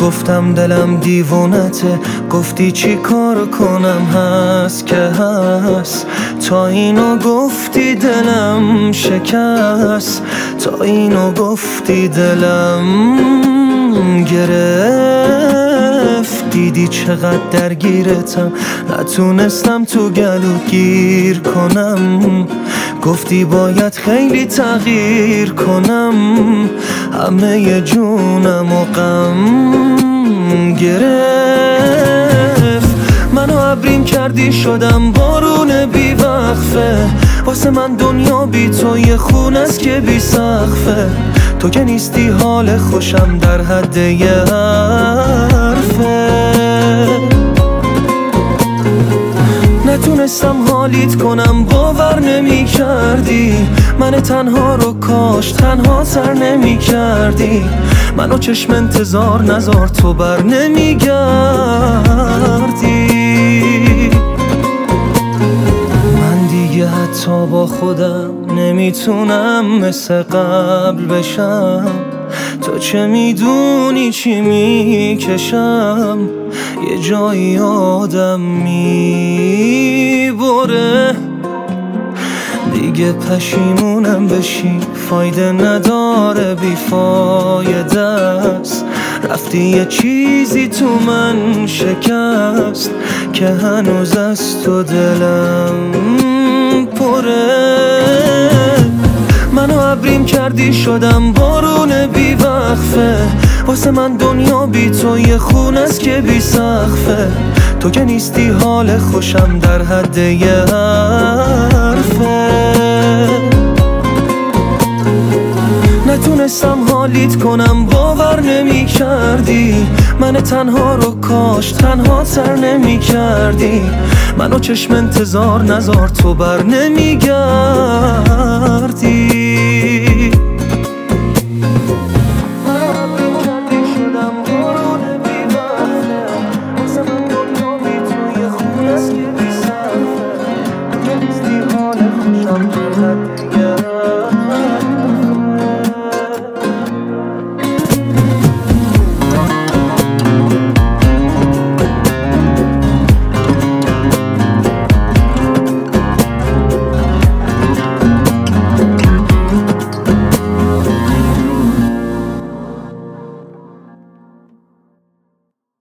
گفتم دلم دیوونته، گفتی چی کار کنم هست که هست. تا اینو گفتی دلم شکست، تا اینو گفتی دلم گرفت. دیدی چقدر درگیرتم، نتونستم تو گلو گیر کنم. گفتی باید خیلی تغییر کنم، همه جونم و غم گرفت. منو عبریم کردی شدم بارون بی وقفه، واسه من دنیا بی تو یه خونه است که بی سقفه. تو که نیستی حال خوشم در حد یه حرفه. نتونستم حالیت کنم، باور نمی کردی من تنها رو کاش تنها تر نمی کردی. منو چشم انتظار نذار تو بر نمی گردی. من دیگه حتی با خودم نمیتونم مثل قبل بشم. تو چه میدونی چی میکشم، یه جایی آدم میبره. دیگه پشیمونم بشی فایده نداره، بیفایده است. رفتی یه چیزی تو من شکست که هنوز از تو دلم پره. منو عبریم کردی شدم بارون بی وقفه، واسه من دنیا بی تو یه خونه است که بی سقفه. تو که نیستی حال خوشم در حد یه حرفه. نتونستم حالیت کنم، باور نمی کردی من تنها رو کاش تنها تر نمی کردی. منو چشم انتظار نذار تو بر نمی گردی.